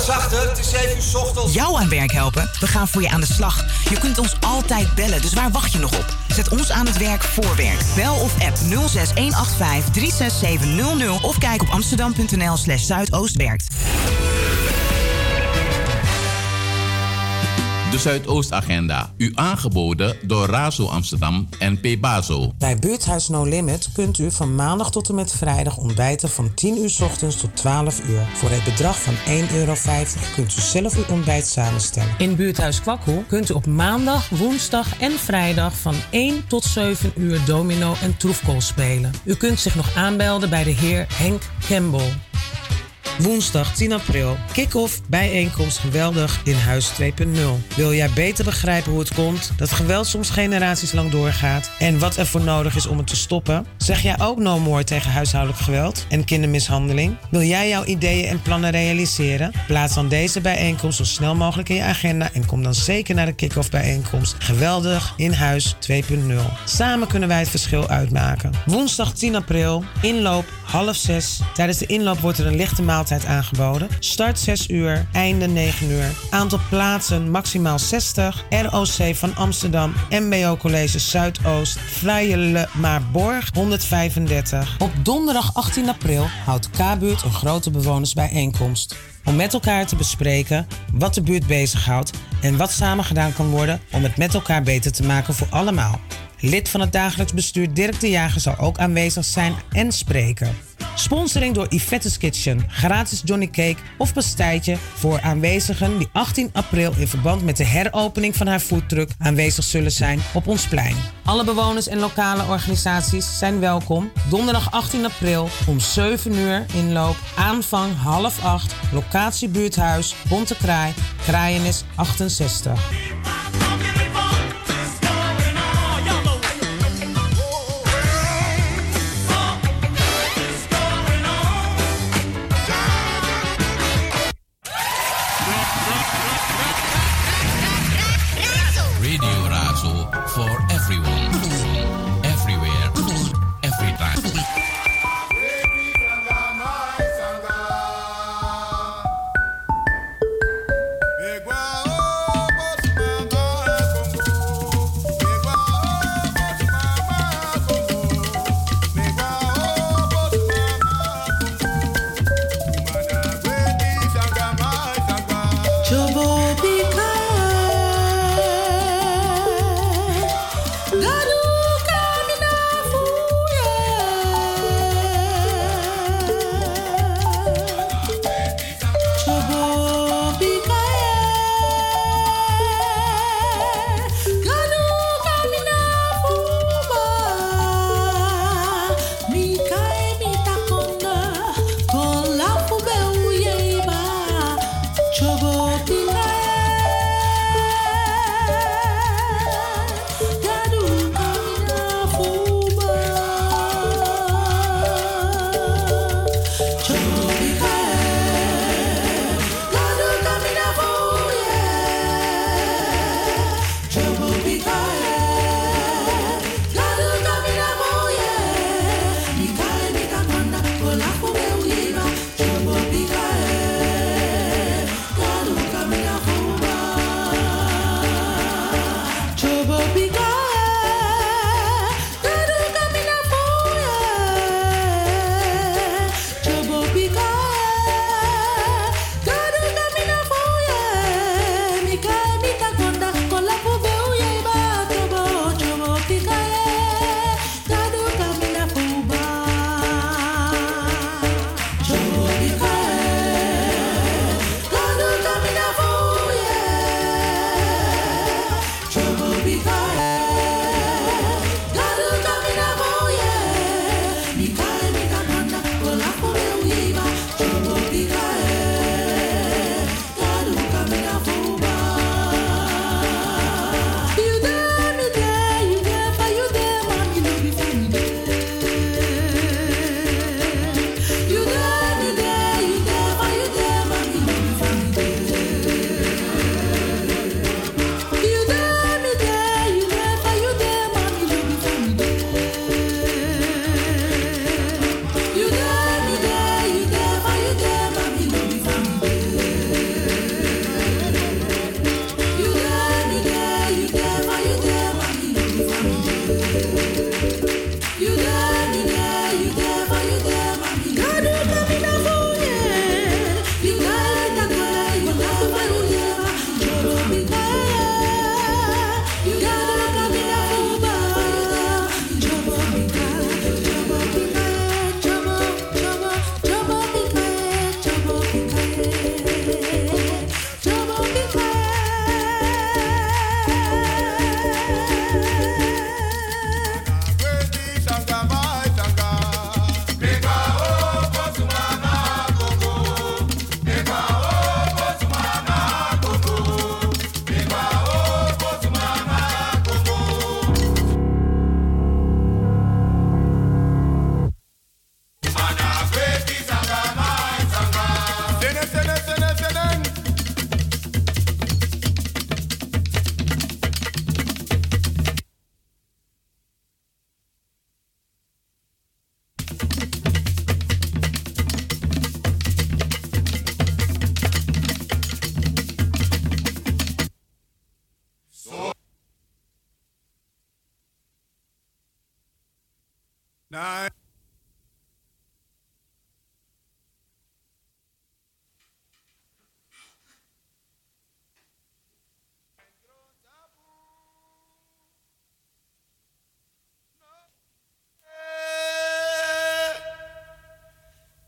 zachter, het is 7 uur 's ochtends. Jou aan werk helpen? We gaan voor je aan de slag. Je kunt ons altijd bellen, dus waar wacht je nog op? Zet ons aan het werk voor werk. Bel of app 06185 36700 of kijk op amsterdam.nl/zuidoostwerkt. De Zuidoostagenda. U aangeboden door Razo Amsterdam en Pebazo. Bij Buurthuis No Limit kunt u van maandag tot en met vrijdag ontbijten van 10 uur 's ochtends tot 12 uur. Voor het bedrag van €1,50 kunt u zelf uw ontbijt samenstellen. In Buurthuis Kwakkel kunt u op maandag, woensdag en vrijdag van 1 tot 7 uur domino en troefkool spelen. U kunt zich nog aanmelden bij de heer Henk Campbell. Woensdag 10 april. Kick-off bijeenkomst Geweldig in Huis 2.0. Wil jij beter begrijpen hoe het komt dat geweld soms generaties lang doorgaat en wat er voor nodig is om het te stoppen? Zeg jij ook no more tegen huishoudelijk geweld en kindermishandeling? Wil jij jouw ideeën en plannen realiseren? Plaats dan deze bijeenkomst zo snel mogelijk in je agenda en kom dan zeker naar de kick-off bijeenkomst Geweldig in Huis 2.0. Samen kunnen wij het verschil uitmaken. Woensdag 10 april. Inloop 5:30. Tijdens de inloop wordt er een lichte maaltijd aangeboden. Start 6 uur, einde 9 uur. Aantal plaatsen maximaal 60. ROC van Amsterdam, MBO College Zuidoost, Vrijele Maarborg 135. Op donderdag 18 april houdt K-buurt een grote bewonersbijeenkomst. Om met elkaar te bespreken wat de buurt bezighoudt en wat samen gedaan kan worden om het met elkaar beter te maken voor allemaal. Lid van het dagelijks bestuur Dirk de Jager zal ook aanwezig zijn en spreken. Sponsoring door Yvette's Kitchen. Gratis Johnny Cake of pastijtje voor aanwezigen die 18 april in verband met de heropening van haar foodtruck aanwezig zullen zijn op ons plein. Alle bewoners en lokale organisaties zijn welkom. Donderdag 18 april om 7 uur inloop. Aanvang 7:30. Locatie Buurthuis, Bonte Kraai, Kraaiennis 68. Radio Razo for everyone. Everywhere. Every time.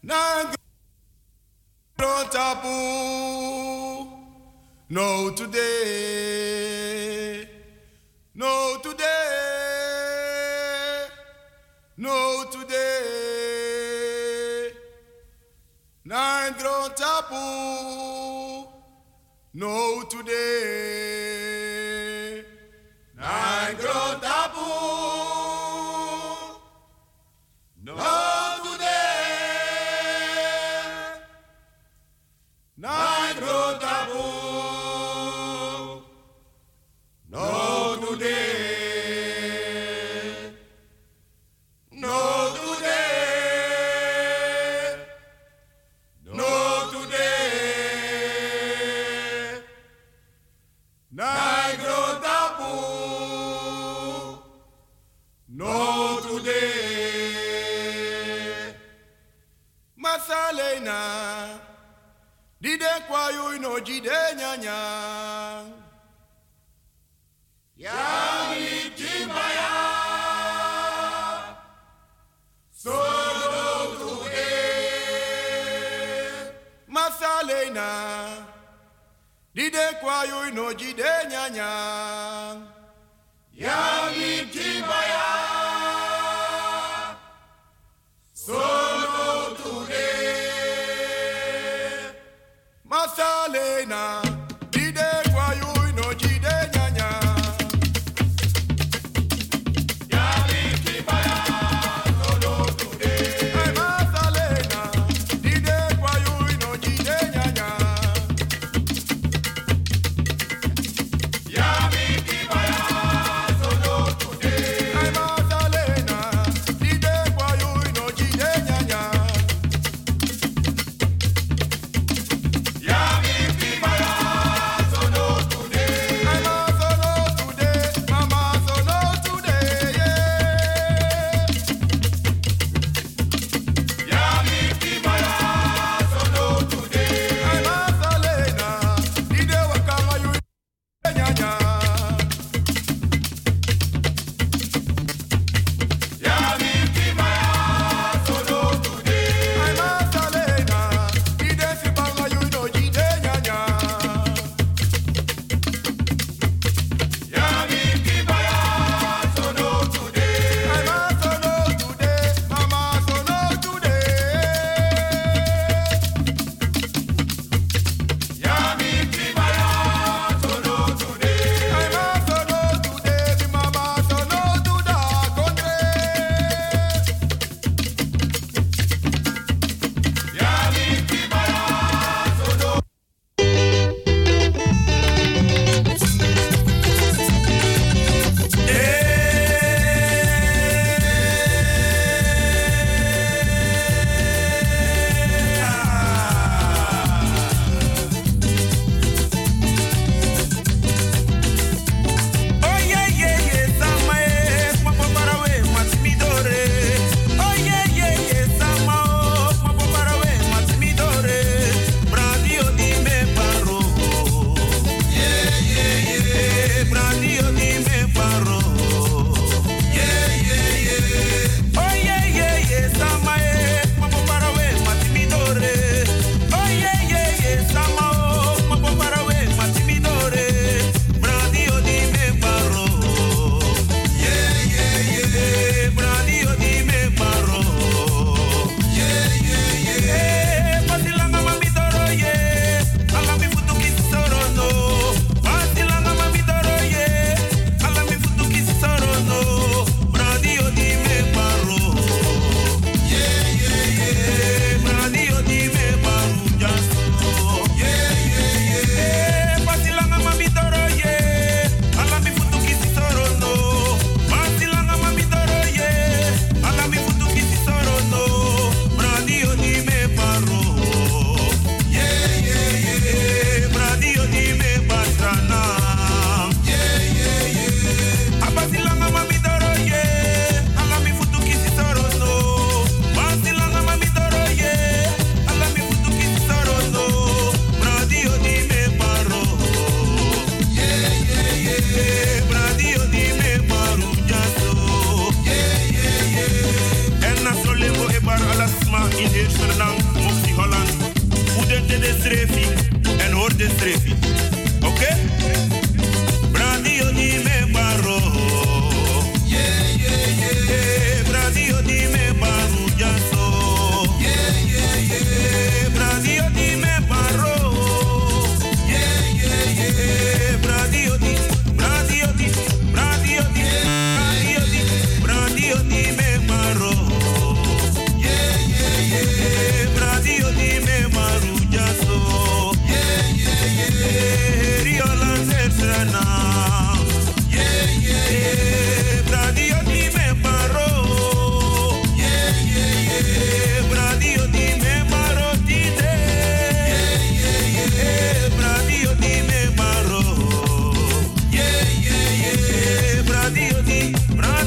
tapu. No today. No today. No today. Nine grown tapu. No today. Nine grown tapu. No today. Nine grown tapu. No today. No today. No today. Nine grown tapu. No today. Masalena. Dide kwa yu no jide nyanya. Yami timbaya. Solo today. Masalena. Dide kwa yu no jide nyanya. Yami timbaya. Solo today. Masalena, dide kwa yu no jide nyanya. Yami kibaya, solo today. Hey Masalena, dide kwa yu no jide nyanya. Yami kibaya, solo today. Hey Masalena, dide kwa yu no jide nyanya. Yami kibaya. de strefi. Oké? Bradio di me baro. Yeah, yeah, yeah. Bradio di me baro jaso. Yeah, yeah, yeah. Bradio di me baro. Yeah, yeah, yeah. Bradio di me baro. Yeah, yeah, yeah. Bradio di me baro jaso. Yeah, yeah, yeah. Riola serna. Yeah, yeah, yeah. Bradio di me baro. Yeah, yeah, yeah. Bradio di me baro di te. Yeah, yeah, yeah. Bradio di me baro. Yeah, yeah, yeah. Bradio di me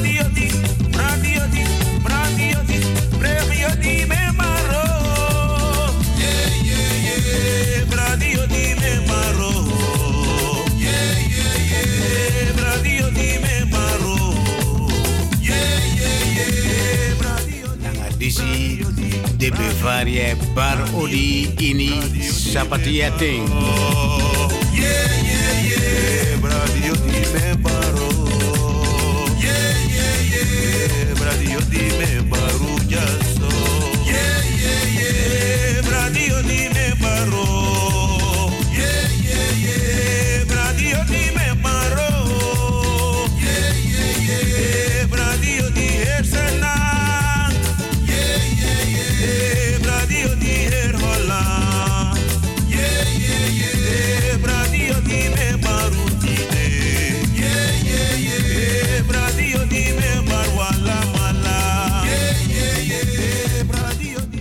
baro. Yeah, yeah, yeah. Bradio di me baro. Yeah, yeah, yeah. Bradio di me baro. Yeah, yeah, yeah. Bradio Disi de bevarie bar odi ini sapatia ting. Yeah, yeah, yeah. Bradio di me baro. Yeah, yeah, yeah. Bradio di me baro jaso. Yeah, yeah, yeah. Bradio di me baro. Yeah, yeah, yeah. Bradio di me baro. Yeah, yeah, yeah. Bradio di hersena. Yeah, yeah, yeah. Bradio di herhola. Yeah, yeah, yeah. Bradio di me baro tide. Yeah, yeah, yeah. Bradio di me baro wala mala. Yeah, yeah, yeah. Bradio di.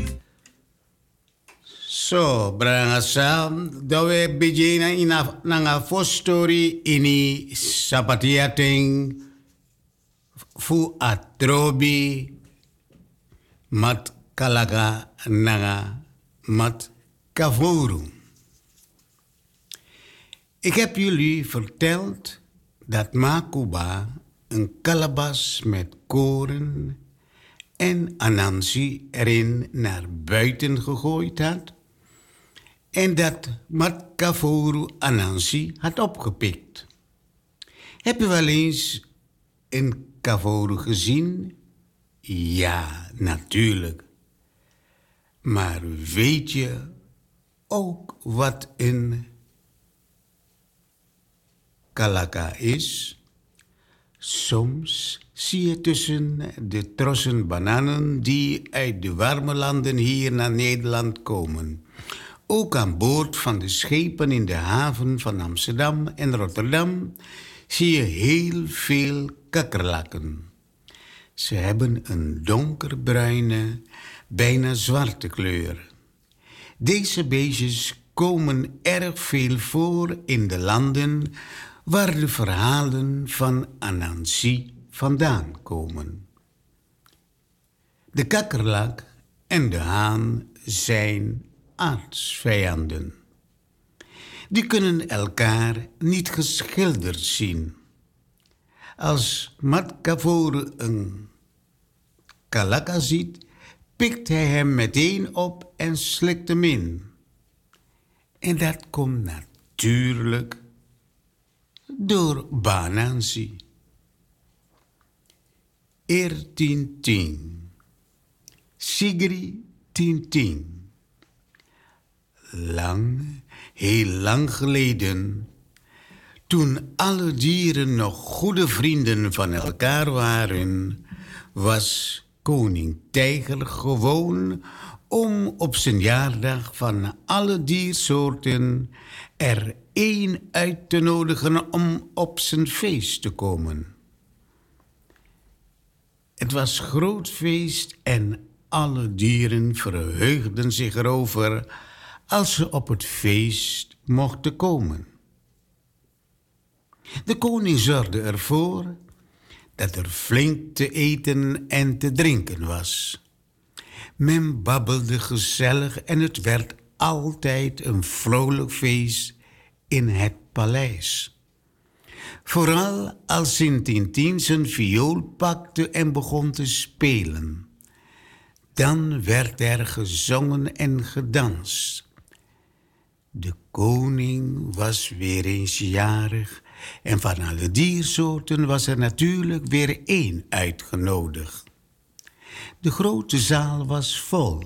So, brangasam, dawe bijena ina nanga fostori ini sapatia ting fu atrobi mat kalaga nanga mat kavoru. Ik heb jullie verteld dat Makuba een kalabas met koren en Anansi erin naar buiten gegooid had en dat Matkavoru Anansi had opgepikt. Heb je wel eens een kavoru gezien? Ja, natuurlijk. Maar weet je ook wat een kalaka is? Soms zie je tussen de trossen bananen die uit de warme landen hier naar Nederland komen. Ook aan boord van de schepen in de haven van Amsterdam en Rotterdam zie je heel veel kakkerlakken. Ze hebben een donkerbruine, bijna zwarte kleur. Deze beestjes komen erg veel voor in de landen waar de verhalen van Anansi vandaan komen. De kakkerlak en de haan zijn aardsvijanden. Die kunnen elkaar niet geschilderd zien. Als Matkavoru een kalaka ziet, pikt hij hem meteen op en slikt hem in. En dat komt natuurlijk door Banansi. Tintin. Sigri Tintin. Lang, heel lang geleden, toen alle dieren nog goede vrienden van elkaar waren, was koning Tijger gewoon om op zijn jaardag van alle diersoorten er één uit te nodigen om op zijn feest te komen. Het was groot feest en alle dieren verheugden zich erover als ze op het feest mochten komen. De koning zorgde ervoor dat er flink te eten en te drinken was. Men babbelde gezellig en het werd altijd een vrolijk feest in het paleis. Vooral als Tintin zijn viool pakte en begon te spelen. Dan werd er gezongen en gedanst. De koning was weer eens jarig en van alle diersoorten was er natuurlijk weer 1 uitgenodigd. De grote zaal was vol.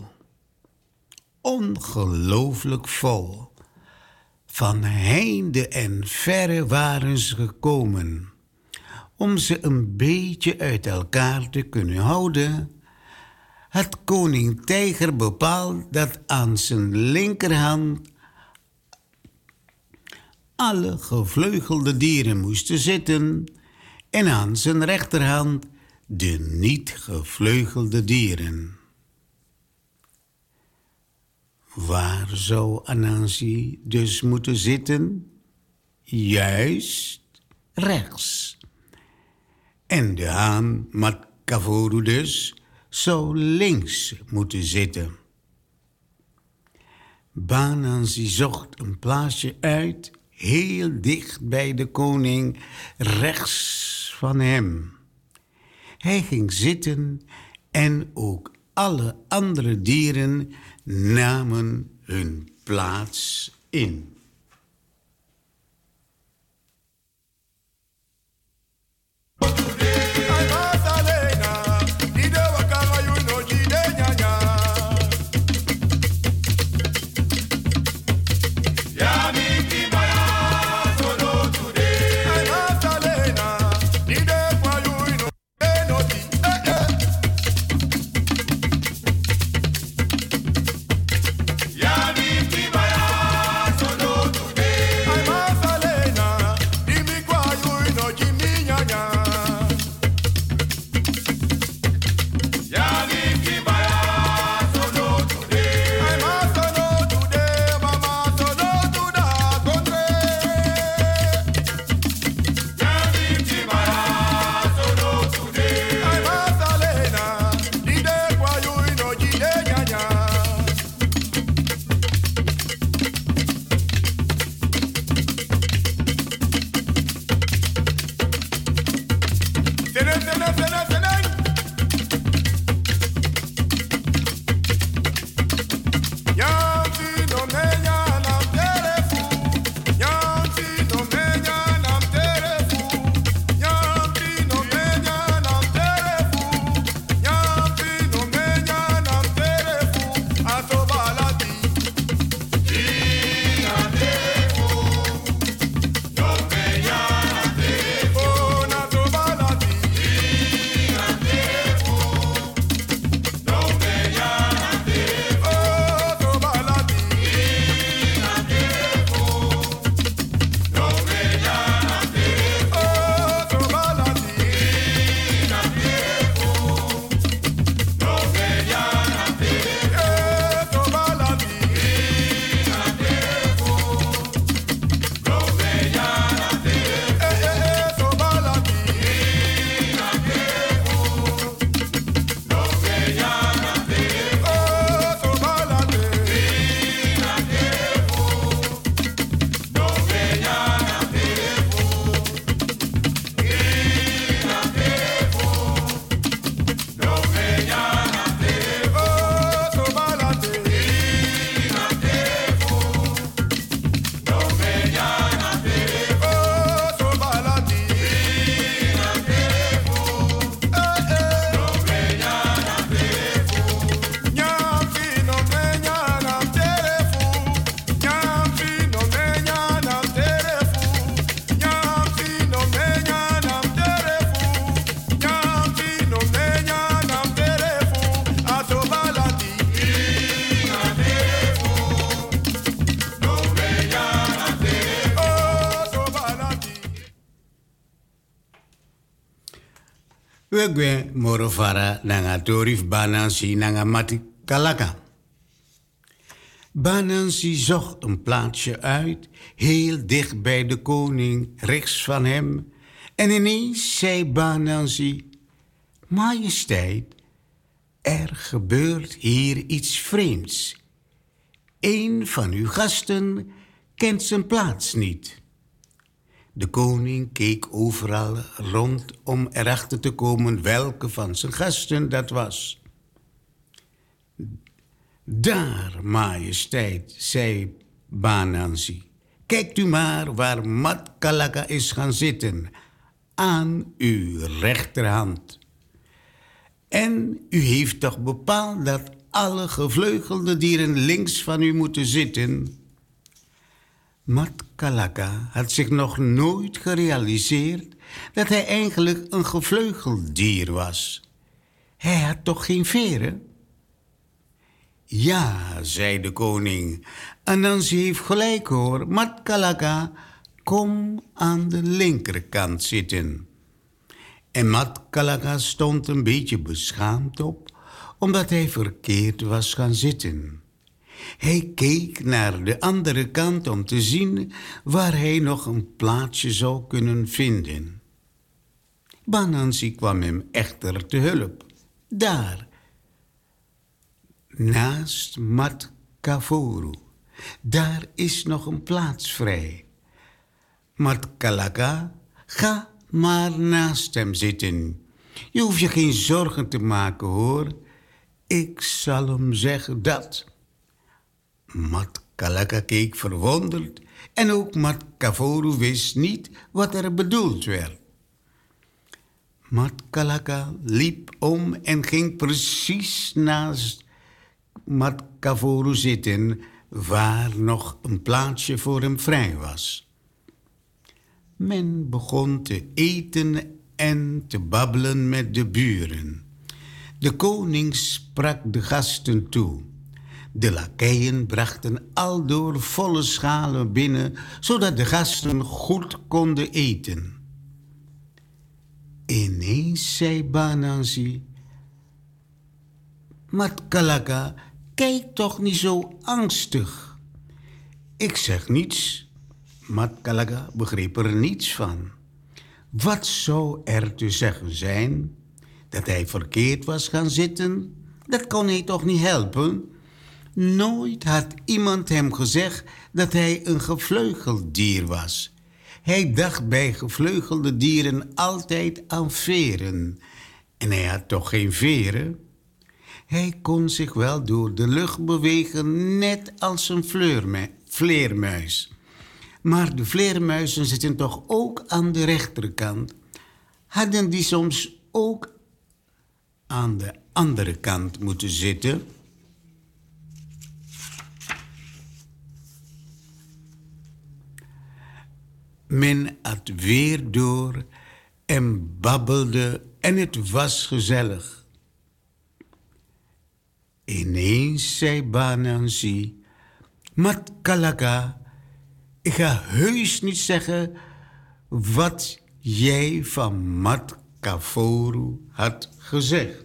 Ongelooflijk vol. Van heinde en verre waren ze gekomen. Om ze een beetje uit elkaar te kunnen houden, had koning Tijger bepaald dat aan zijn linkerhand alle gevleugelde dieren moesten zitten en aan zijn rechterhand de niet gevleugelde dieren. Waar zou Anansi dus moeten zitten? Juist rechts. En de haan Matkavoru dus zou links moeten zitten. Banansi zocht een plaatsje uit, heel dicht bij de koning, rechts van hem. Hij ging zitten en ook alle andere dieren namen hun plaats in. We morofara nanga torif Banansi nanga mati kalaka. Banansi zocht een plaatsje uit, heel dicht bij de koning, rechts van hem. En ineens zei Banansi: Majesteit, er gebeurt hier iets vreemds. Een van uw gasten kent zijn plaats niet. De koning keek overal rond om erachter te komen welke van zijn gasten dat was. Daar, majesteit, zei Banansi. Kijkt u maar waar Mat Kalaka is gaan zitten. Aan uw rechterhand. En u heeft toch bepaald dat alle gevleugelde dieren links van u moeten zitten? Mat Kalaka had zich nog nooit gerealiseerd dat hij eigenlijk een gevleugeld dier was. Hij had toch geen veren? Ja, zei de koning, Anansi heeft gelijk hoor. Mat Kalaka, kom aan de linkerkant zitten. En Mat Kalaka stond een beetje beschaamd op, omdat hij verkeerd was gaan zitten. Hij keek naar de andere kant om te zien waar hij nog een plaatsje zou kunnen vinden. Banansi kwam hem echter te hulp. Daar, naast Mat Kavoru, daar is nog een plaats vrij. Mat Kalaka, ga maar naast hem zitten. Je hoeft je geen zorgen te maken, hoor. Ik zal hem zeggen dat. Mat Kalaka keek verwonderd en ook Mat Kavoru wist niet wat er bedoeld werd. Mat Kalaka liep om en ging precies naast Mat Kavoru zitten, waar nog een plaatsje voor hem vrij was. Men begon te eten en te babbelen met de buren. De koning sprak de gasten toe. De lakeien brachten aldoor volle schalen binnen, zodat de gasten goed konden eten. Ineens zei Banansi: Mat Kalaka, kijk toch niet zo angstig. Ik zeg niets. Mat Kalaka begreep er niets van. Wat zou er te zeggen zijn? Dat hij verkeerd was gaan zitten? Dat kon hij toch niet helpen? Nooit had iemand hem gezegd dat hij een gevleugeld dier was. Hij dacht bij gevleugelde dieren altijd aan veren. En hij had toch geen veren? Hij kon zich wel door de lucht bewegen, net als een vleermuis. Maar de vleermuizen zitten toch ook aan de rechterkant? Hadden die soms ook aan de andere kant moeten zitten? Men at weer door en babbelde en het was gezellig. Ineens zei Banansi: Mat Kalaka, ik ga heus niet zeggen wat jij van Mat Kavoru had gezegd.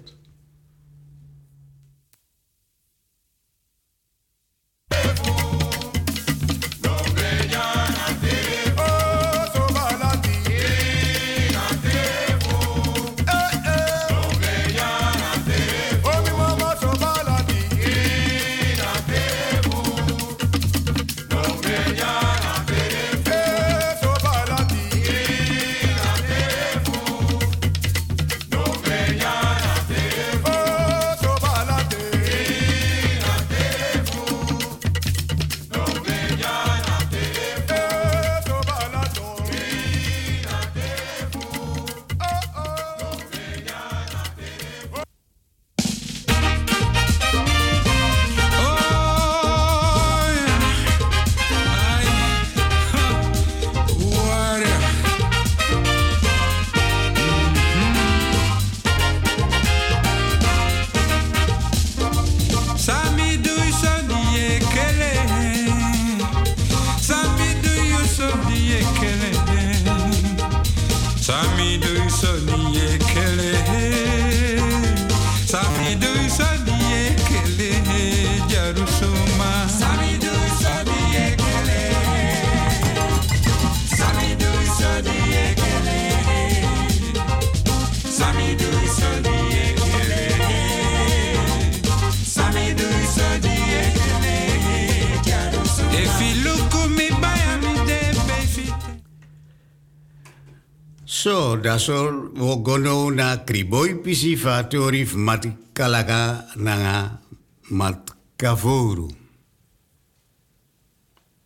So, dasol wogono na kriboy pisifa torif Mat Kalaka nanga Mat Kavoru.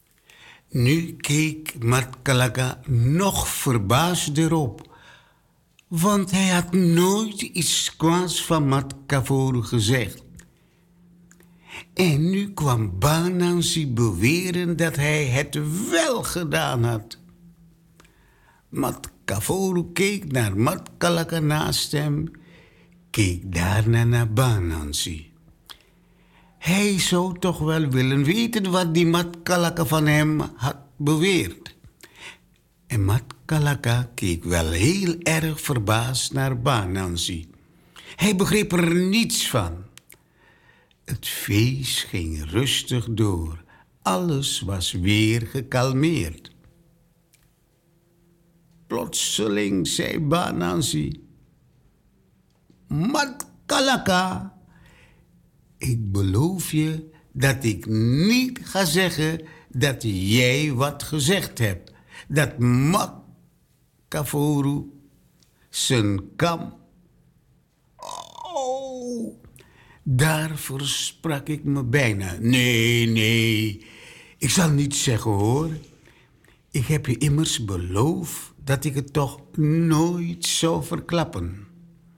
Nu keek Matkalaka nog verbaasder op, want hij had nooit iets kwaads van Matkavoru gezegd. En nu kwam Banansi beweren dat hij het wel gedaan had. Matkavoru keek naar Matkalaka naast hem, keek daarna naar Banansi. Hij zou toch wel willen weten wat die Matkalaka van hem had beweerd. En Matkalaka keek wel heel erg verbaasd naar Banansi. Hij begreep er niets van. Het feest ging rustig door. Alles was weer gekalmeerd. Plotseling zei Banansi: Matkalaka, ik beloof je dat ik niet ga zeggen dat jij wat gezegd hebt. Dat Matkavoru zijn kam... Oh, daar versprak ik me bijna. Nee, ik zal niets zeggen hoor. Ik heb je immers beloofd dat ik het toch nooit zou verklappen.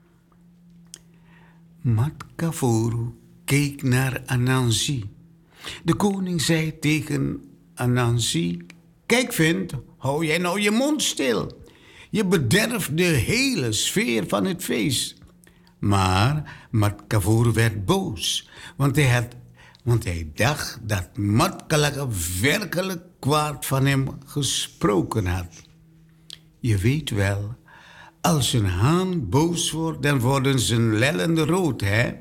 Matkavoru keek naar Anansi. De koning zei tegen Anansi: Kijk, vent, hou jij nou je mond stil. Je bederft de hele sfeer van het feest. Maar Matkavoru werd boos, want hij dacht dat Matkalaka werkelijk kwaad van hem gesproken had. Je weet wel, als een haan boos wordt, dan worden zijn lellen rood, hè?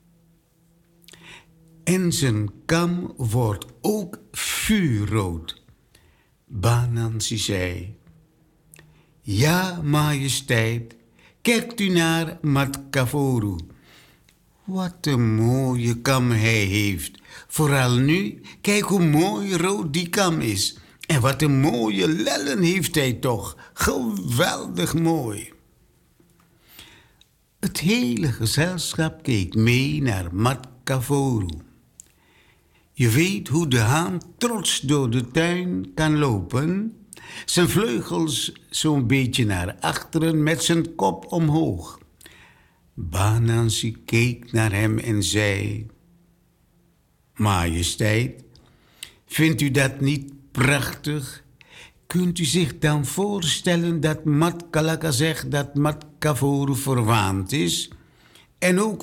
En zijn kam wordt ook vuurrood. Banansi zei: Ja, majesteit, kijkt u naar Matkavoru. Wat een mooie kam hij heeft. Vooral nu, kijk hoe mooi rood die kam is. En wat een mooie lellen heeft hij toch. Geweldig mooi. Het hele gezelschap keek mee naar Matkavoru. Je weet hoe de haan trots door de tuin kan lopen. Zijn vleugels zo'n beetje naar achteren met zijn kop omhoog. Banansi keek naar hem en zei: Majesteit, vindt u dat niet prachtig? Kunt u zich dan voorstellen dat Matkalaka zegt dat Matkavoru verwaand is? En ook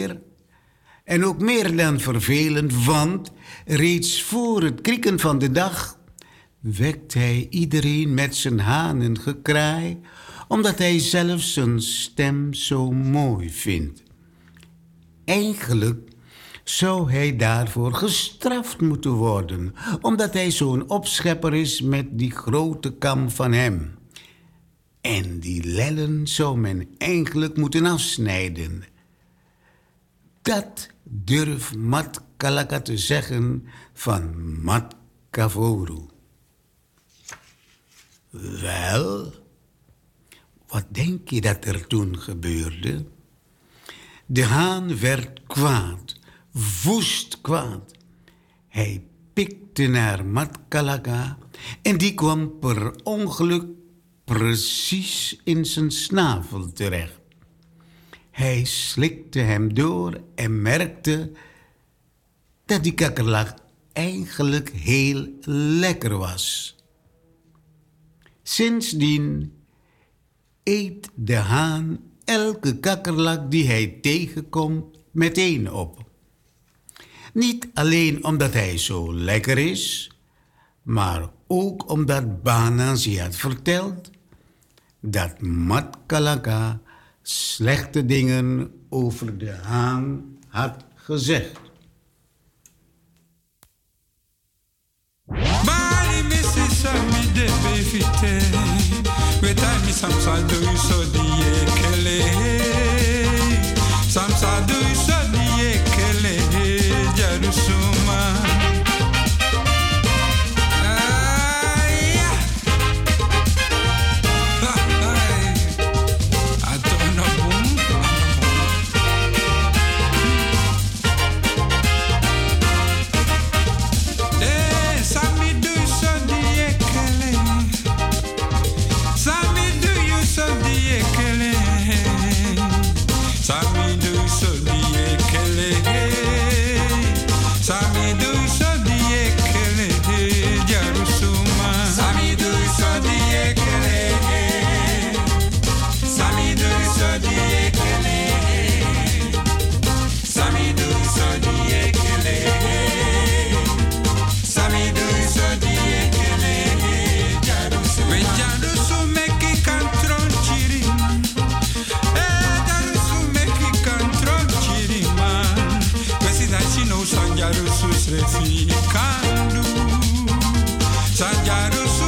meer dan vervelend, want reeds voor het krieken van de dag wekt hij iedereen met zijn hanengekraai, omdat hij zelf zijn stem zo mooi vindt. Eigenlijk zou hij daarvoor gestraft moeten worden, omdat hij zo'n opschepper is met die grote kam van hem. En die lellen zou men eigenlijk moeten afsnijden. Dat durft Matkalaka te zeggen van Matkavoru. Wel, wat denk je dat er toen gebeurde? De haan werd kwaad, woest kwaad. Hij pikte naar Matkalaka en die kwam per ongeluk precies in zijn snavel terecht. Hij slikte hem door en merkte dat die kakkerlak eigenlijk heel lekker was. Sindsdien eet de haan elke kakkerlak die hij tegenkomt meteen op. Niet alleen omdat hij zo lekker is, maar ook omdat Banansi had verteld dat Matkalaka slechte dingen over de haan had gezegd. Bari missi sami de befite, wetami samsa do so die kele, samsa do so die kele, Jerusalem. Sami do so di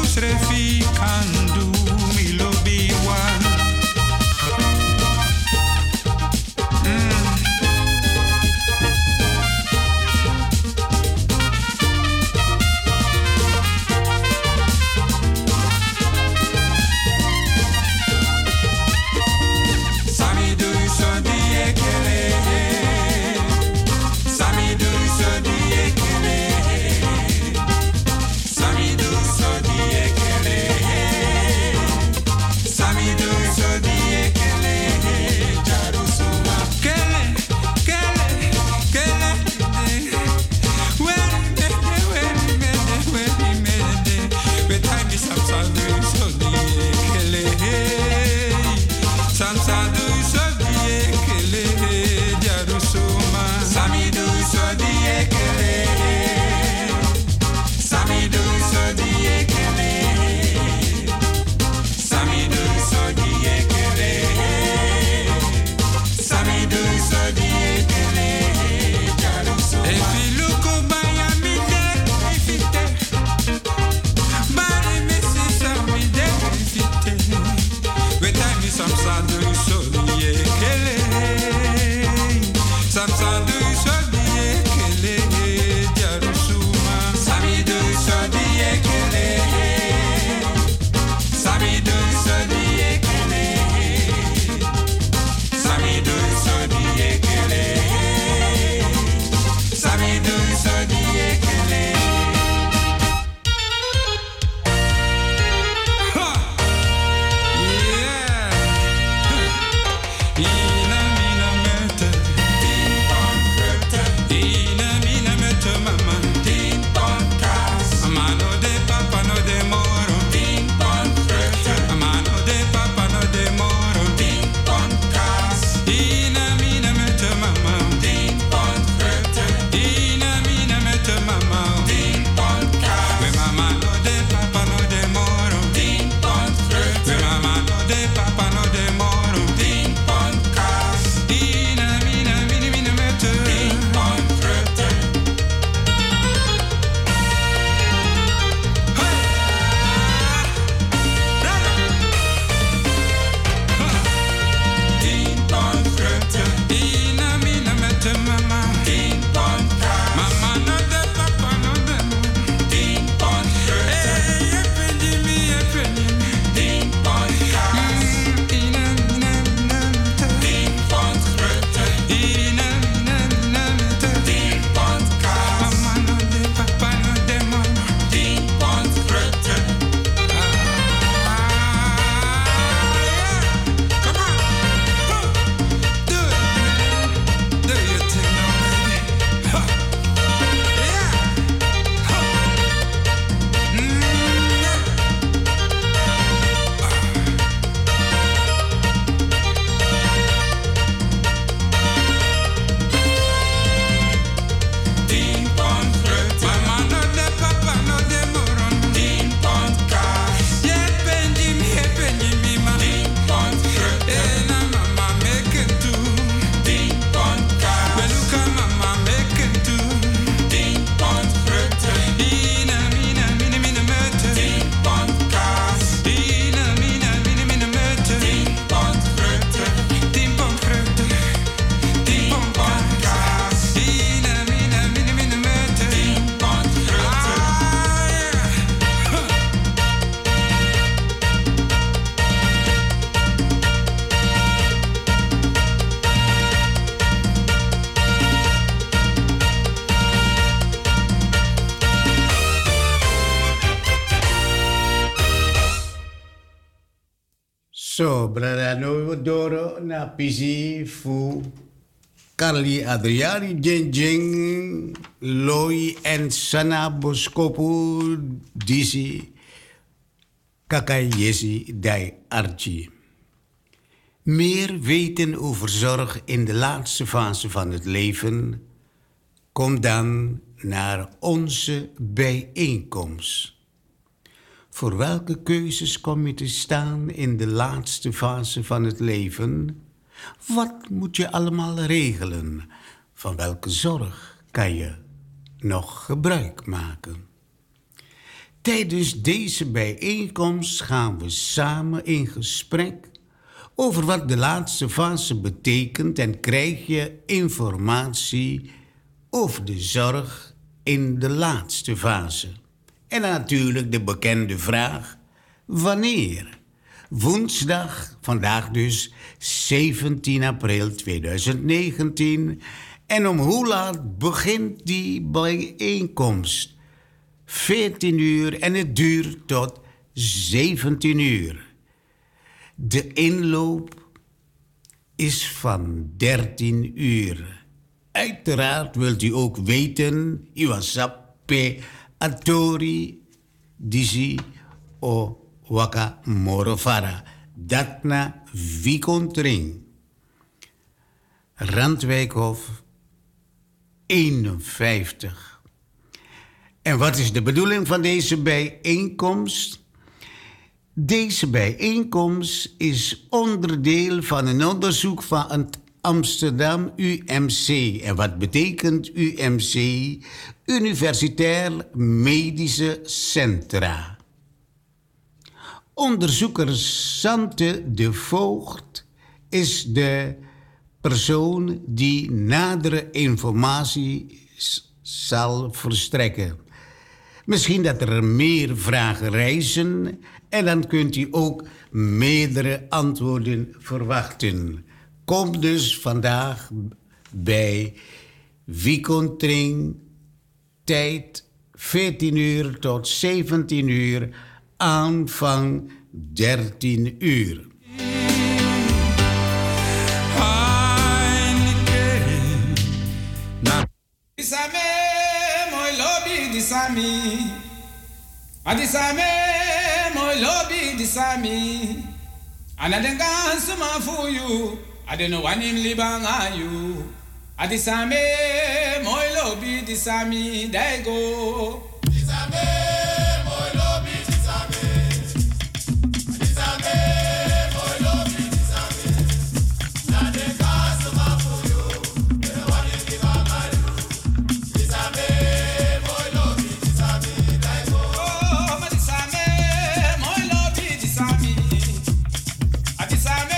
dus refi kan do mi lobby one. So, brano doro na pisi fu Carly Adriani Jeng Loi en Sana Boskopu Disi Kakayesi Dai Archie. Meer weten over zorg in de laatste fase van het leven? Kom dan naar onze bijeenkomst. Voor welke keuzes kom je te staan in de laatste fase van het leven? Wat moet je allemaal regelen? Van welke zorg kan je nog gebruik maken? Tijdens deze bijeenkomst gaan we samen in gesprek over wat de laatste fase betekent en krijg je informatie over de zorg in de laatste fase. En natuurlijk de bekende vraag, wanneer? Woensdag, vandaag dus 17 april 2019. En om hoe laat begint die bijeenkomst? 14 uur en het duurt tot 17 uur. De inloop is van 13 uur. Uiteraard wilt u ook weten, Iwasape Atori Disi o Waka Morofara. Datna Vikontring. Randwijkhof 51. En wat is de bedoeling van deze bijeenkomst? Deze bijeenkomst is onderdeel van een onderzoek van het Amsterdam UMC. En wat betekent UMC? Universitair Medische Centra. Onderzoeker Sante de Voogd is de persoon die nadere informatie zal verstrekken. Misschien dat er meer vragen rijzen en dan kunt u ook meerdere antwoorden verwachten. Kom dus vandaag bij Vikontring, tijd 14 uur tot 17 uur, aanvang 13 uur. Disame, moi lobby disami. Adisame, moi lobby disami. Anadenga suma fuyu. Adeno wanim libanga you. Adisame, moi lobby disami. Daigo. Disame, moi lobby disami. Adisame, moi lobby disami. Anadenga suma fuyu. Adeno wanim libanga you. Disame, moi lobby disami. Daigo. Oh, disame, moi lobby disami. Adisame.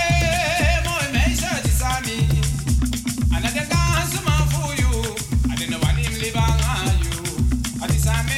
Another dance, my for you. I didn't know what him live on you. I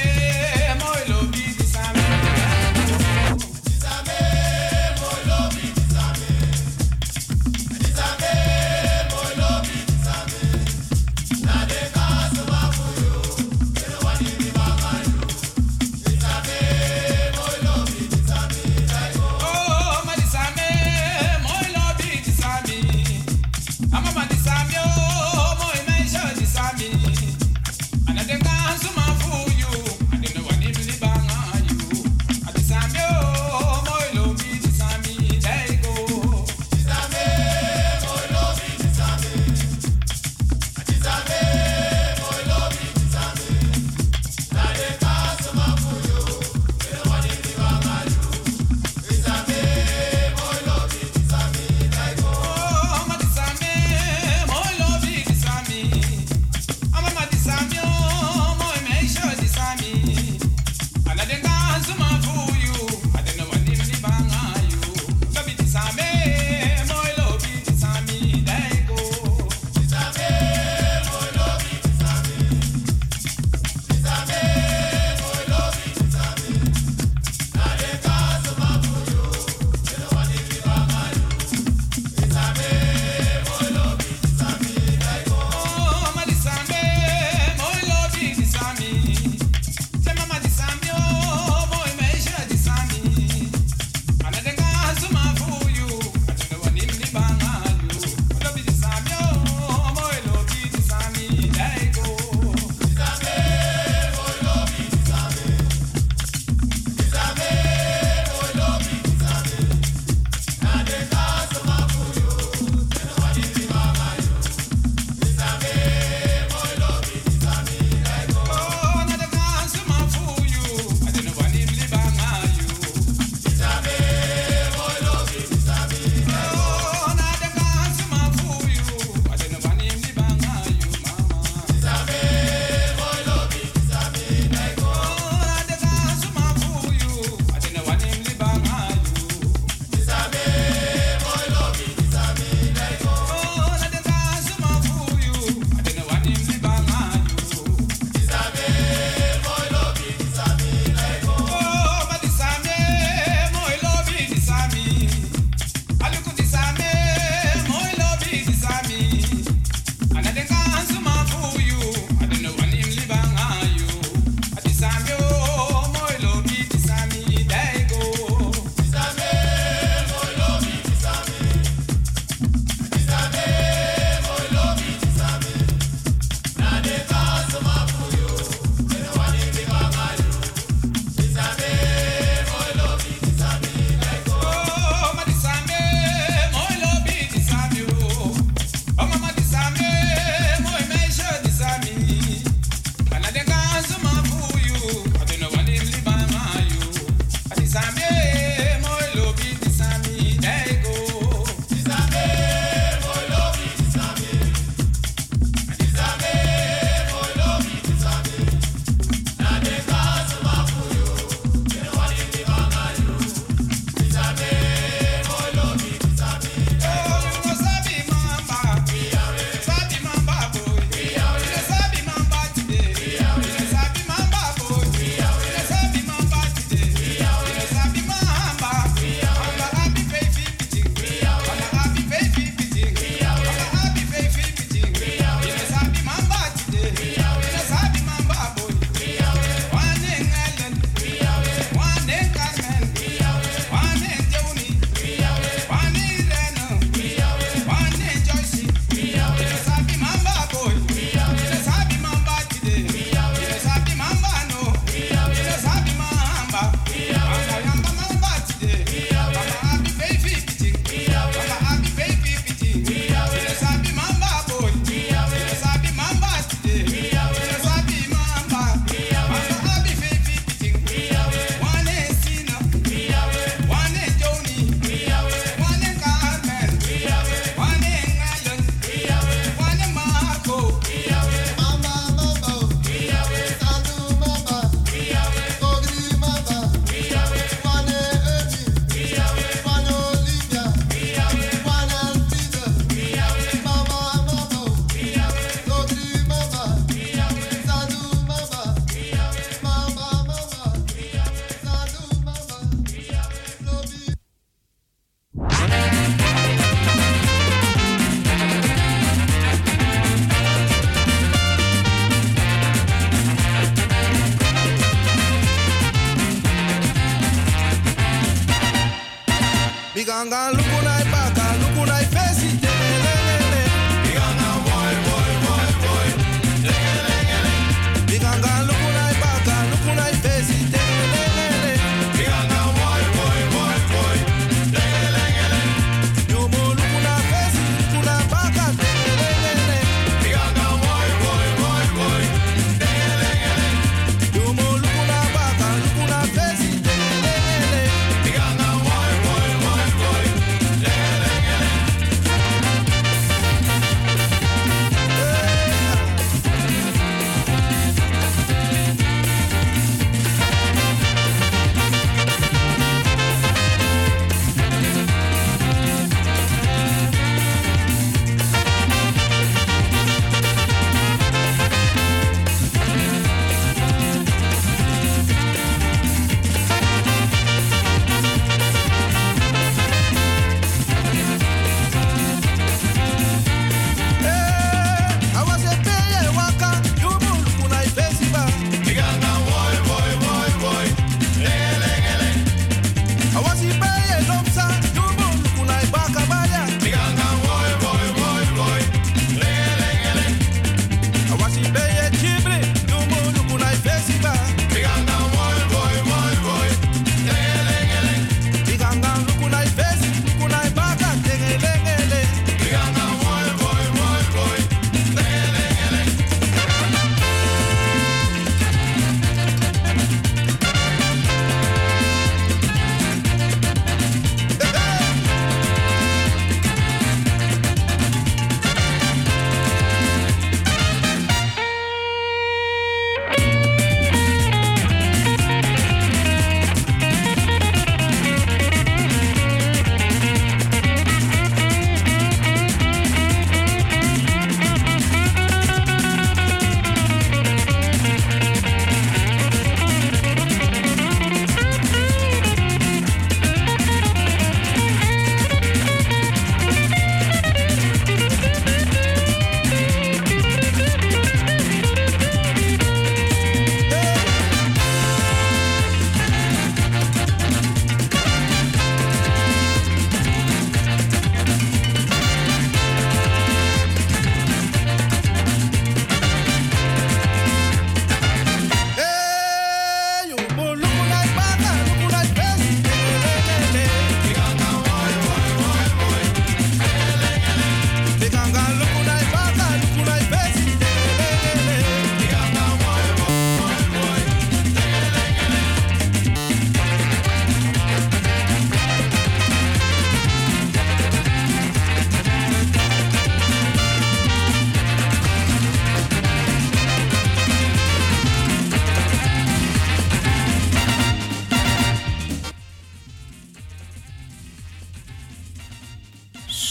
Biganga lukunai baka lukunai fesi telelele. Biganga boy boy boy boy. Telelele. Biganga lukunai baka lukunai fesi telelele. Biganga boy boy boy boy. Telelele. Yomo lukuna fesi lukuna baka telelele. Biganga boy boy boy boy. Telelele. Yomo lukuna baka lukuna fesi telelele. Biganga boy boy boy boy.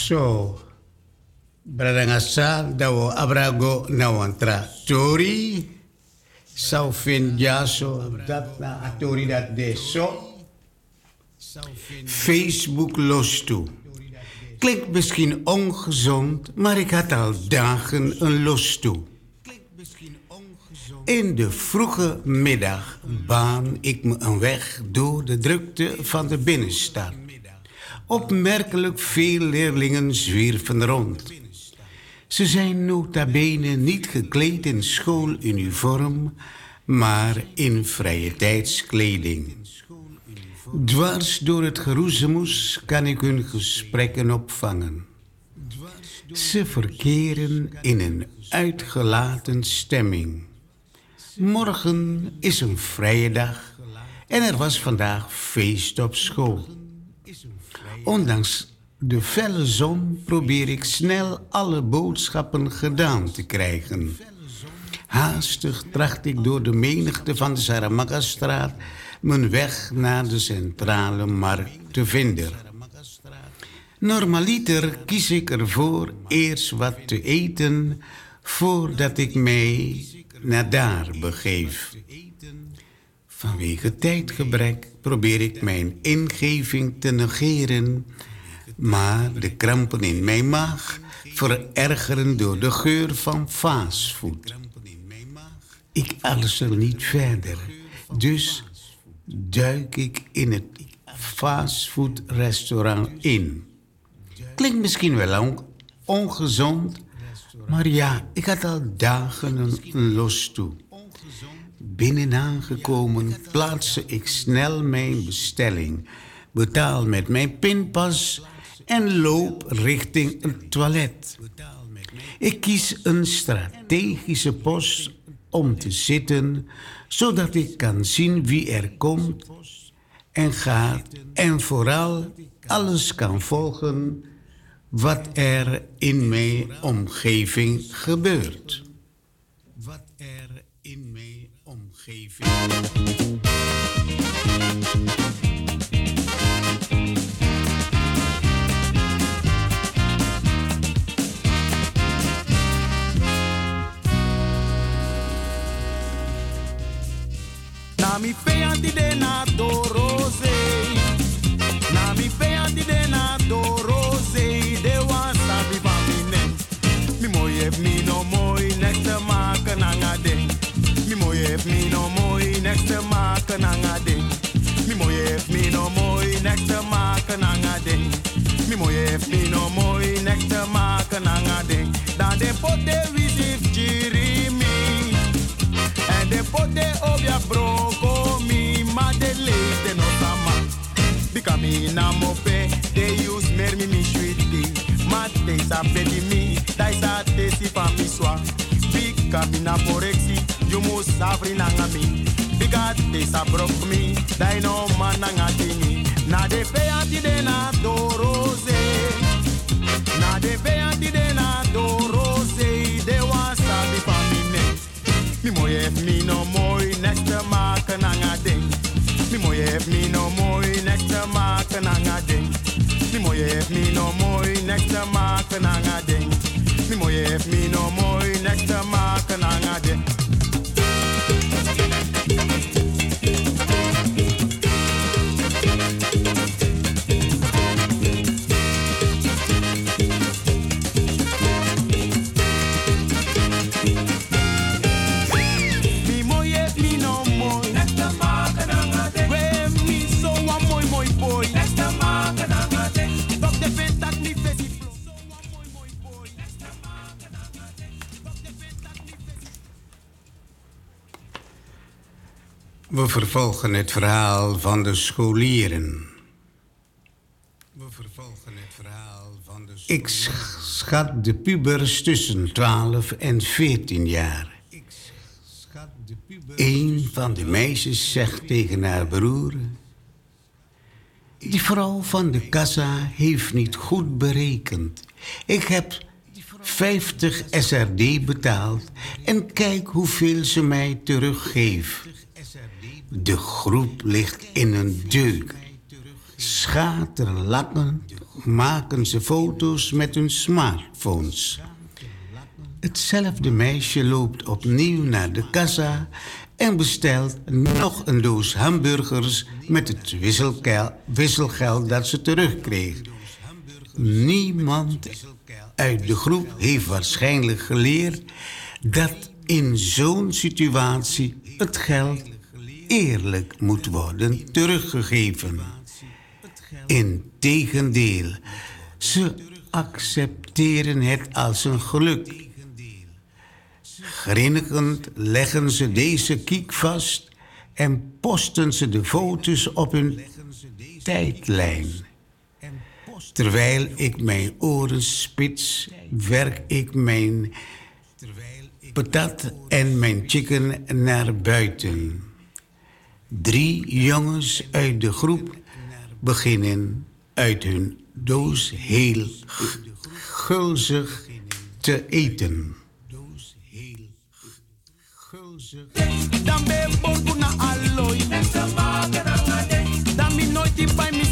Zo. Bradangasa dawo abrago nawantra. Tori. Zou vind ja zo dat na atori dat de zo. Facebook los toe. Klinkt misschien ongezond, maar ik had al dagen een los toe. In de vroege middag baan ik me een weg door de drukte van de binnenstad. Opmerkelijk veel leerlingen zwierven rond. Ze zijn nota bene niet gekleed in schooluniform, maar in vrije tijdskleding. Dwars door het geroezemoes kan ik hun gesprekken opvangen. Ze verkeren in een uitgelaten stemming. Morgen is een vrije dag en er was vandaag feest op school. Ondanks de felle zon probeer ik snel alle boodschappen gedaan te krijgen. Haastig tracht ik door de menigte van de Saramagastraat mijn weg naar de centrale markt te vinden. Normaliter kies ik ervoor eerst wat te eten voordat ik mij naar daar begeef. Vanwege tijdgebrek probeer ik mijn ingeving te negeren, maar de krampen in mijn maag verergeren door de geur van fastfood. Ik alser niet verder, dus duik ik in het fastfoodrestaurant in. Klinkt misschien wel ongezond, maar ja, ik had al dagen een los toe. Binnen aangekomen plaatste ik snel mijn bestelling, betaal met mijn pinpas en loop richting het toilet. Ik kies een strategische post om te zitten, zodat ik kan zien wie er komt en gaat en vooral alles kan volgen wat er in mijn omgeving gebeurt. Wat er in mijn omgeving Nami peanti de na dorose, nami peanti de na dorose, de wasabi van mi nem. Mi mooi heeft mi no mooi next te maken aan a ding. Mi mooi heeft mi no mooi next te maken aan a ding. Mi mooi heeft mi no mooi next te maken aan a ding. Mi mooi heeft mi no mooi next te maken aan a ding. Dan de pote wisif jirimi. En de pote obia broko mi ma de leite no sama. Bika mi na mope, de use mer mi sweetie. Ma te sa pedi mi, dai sa te si pa mi swa. Bika mi na porexi, you must savri na ngami. Bika te sa brok mi, dai no man na ngatini. Na de peanti de na dorose. Na de peanti de na dorose, de wasabi pa mi ne. Mi mooi heeft mi no mooi next te maken aan a ding. Mi mooi heeft mi no mooi next te maken aan a ding. Mi mooi heeft mi no mooi next te maken aan a ding. Mi mooi heeft mi no mooi next te maken aan a ding. We vervolgen het verhaal van de scholieren. Ik schat de pubers tussen 12 en 14 jaar. Een van de meisjes zegt tegen haar broer: die vrouw van de kassa heeft niet goed berekend. Ik heb 50 SRD betaald en kijk hoeveel ze mij teruggeeft. De groep ligt in een deuk. Schaterlakkend maken ze foto's met hun smartphones. Hetzelfde meisje loopt opnieuw naar de kassa en bestelt nog een doos hamburgers met het wisselgeld dat ze terugkreeg. Niemand uit de groep heeft waarschijnlijk geleerd dat in zo'n situatie het geld eerlijk moet worden teruggegeven. Integendeel, ze accepteren het als een geluk. Grinnikend leggen ze deze kiek vast en posten ze de foto's op hun tijdlijn. Terwijl ik mijn oren spits, werk ik mijn patat en mijn chicken naar buiten. 3 jongens uit de groep beginnen uit hun doos heel gulzig te eten. Dan ben je borgo na alloy. Dan mi nooit die bij me